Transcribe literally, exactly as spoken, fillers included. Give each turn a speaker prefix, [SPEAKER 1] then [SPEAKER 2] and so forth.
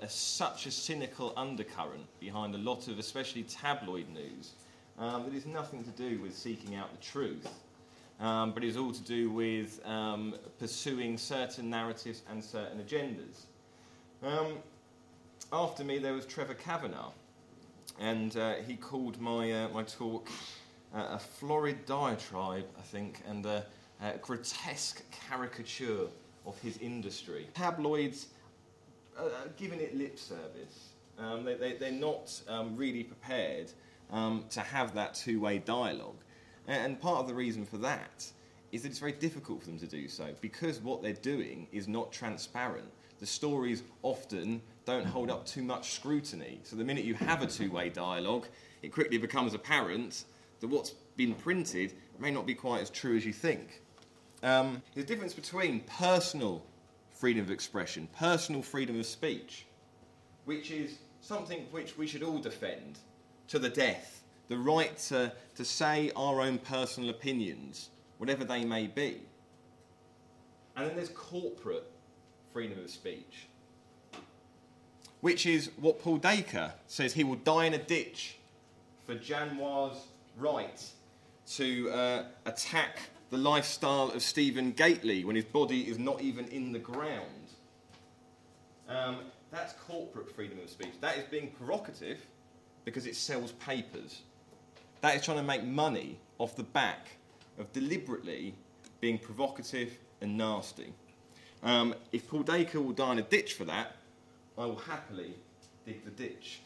[SPEAKER 1] a, such a cynical undercurrent behind a lot of, especially tabloid news, um, that is nothing to do with seeking out the truth, um, but is all to do with um, pursuing certain narratives and certain agendas. Um, after me, there was Trevor Kavanagh, and uh, he called my uh, my talk uh, a florid diatribe, I think, and a, a grotesque caricature of his industry. Tabloids uh, giving it lip service. Um, they, they, they're not um, really prepared um, to have that two-way dialogue. And, and part of the reason for that is that it's very difficult for them to do so, because what they're doing is not transparent. The stories often don't hold up too much scrutiny. So the minute you have a two-way dialogue, it quickly becomes apparent that what's been printed may not be quite as true as you think. Um, there's a difference between personal freedom of expression, personal freedom of speech, which is something which we should all defend to the death, the right to, to say our own personal opinions, whatever they may be. And then there's corporate freedom of speech, which is what Paul Dacre says he will die in a ditch for Janoir's right to uh, attack the lifestyle of Stephen Gately when his body is not even in the ground. Um, that's corporate freedom of speech. That is being provocative because it sells papers. That is trying to make money off the back of deliberately being provocative and nasty. Um, if Paul Dacre will die in a ditch for that, I will happily dig the ditch.